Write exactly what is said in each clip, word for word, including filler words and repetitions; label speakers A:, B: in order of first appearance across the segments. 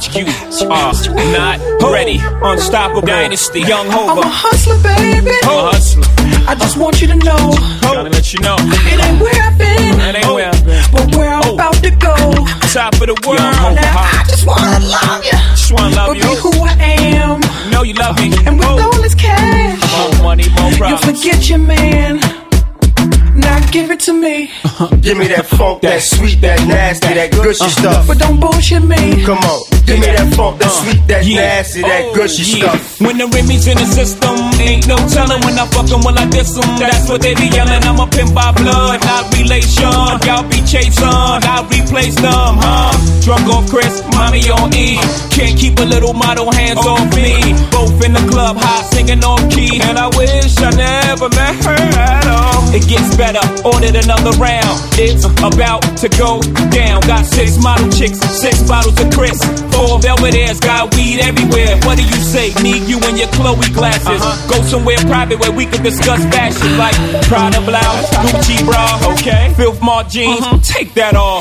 A: You are not ready. Unstoppable dynasty, young Hova.
B: I'm a hustler, baby.
A: I'm a hustler.
B: I just want you to know.
A: Gotta let you know.
B: It ain't where I've been.
A: It ain't where I've been.
B: But where I'm
A: oh.
B: about to go.
A: Top of the world.
B: Now I just wanna love you.
A: Just wanna love
B: but
A: you.
B: Be who I am.
A: You know you love me.
B: And with
A: oh.
B: all this cash,
A: more money, more problems.
B: You'll forget your man. Now give it to me.
C: Give me that funk, that sweet, that nasty, that gushy uh, stuff.
B: But don't bullshit me.
C: Come on, give me that funk, that sweet, that
A: yeah.
C: nasty, that
A: oh,
C: gushy
A: yeah.
C: stuff.
A: When the Remy's in the system, ain't no telling when I fuck 'em, will I diss 'em. That's what they be yelling. I'm a pimp by blood, not relation. Y'all be chasing, I replace them, huh? Drunk on Chris, mommy on E. Can't keep a little model hands off me. Both in the club, high singing on key. And I wish I never met her at all. It gets better, ordered another round. It's about to go down. Got six model chicks, six bottles of Chris. Four Belvedere's, got weed everywhere. What do you say? Need you in your Chloe glasses. Uh-huh. Go somewhere private where we can discuss fashion. Like Prada blouse, Gucci bra, okay? Filth Mart jeans, uh-huh. Take that off.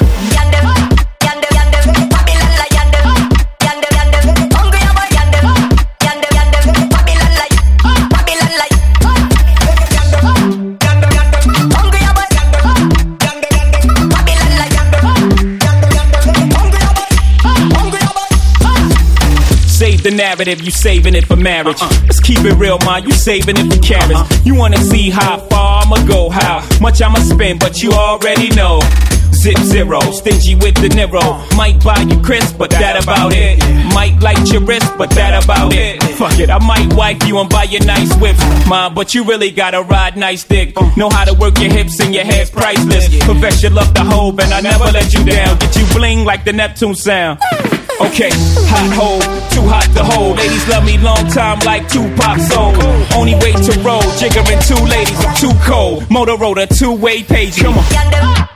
A: Save the narrative, you saving it for marriage. Uh-uh. Let's keep it real, man, you saving it for carriage. Uh-uh. You wanna see how far I'ma go, how much I'ma spend, but you already know. Zip zero, stingy with the Niro. Might buy you Chris, but that about it. Might light your wrist, but that about it. Fuck it, I might wipe you and buy you nice whips, mom, but you really gotta ride nice dick. Know how to work your hips and your hair's priceless. Perfect your love to hold, and I never let you down. Get you bling like the Neptune sound. Okay, hot hole, too hot to hold. Ladies love me long time like Tupac soul. Only way to roll, jiggering two ladies, I'm too cold. Motorola, two-way page. Come on.